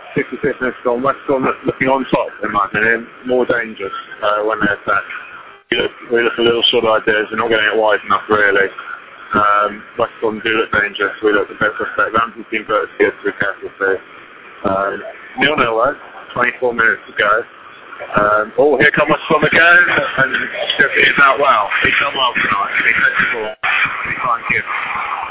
65 minutes gone. West Brom looking on top, in my opinion. More dangerous when they attack. We look a little short of ideas. We're not getting it wide enough, really. West Brom do look dangerous. We look the best suspect. Ramsey's been very good, so we're careful too. 0-0 though. 24 minutes to go. Here come West Brom again, and Sheffield is out well. He's done well tonight. He's set the ball. He can't give.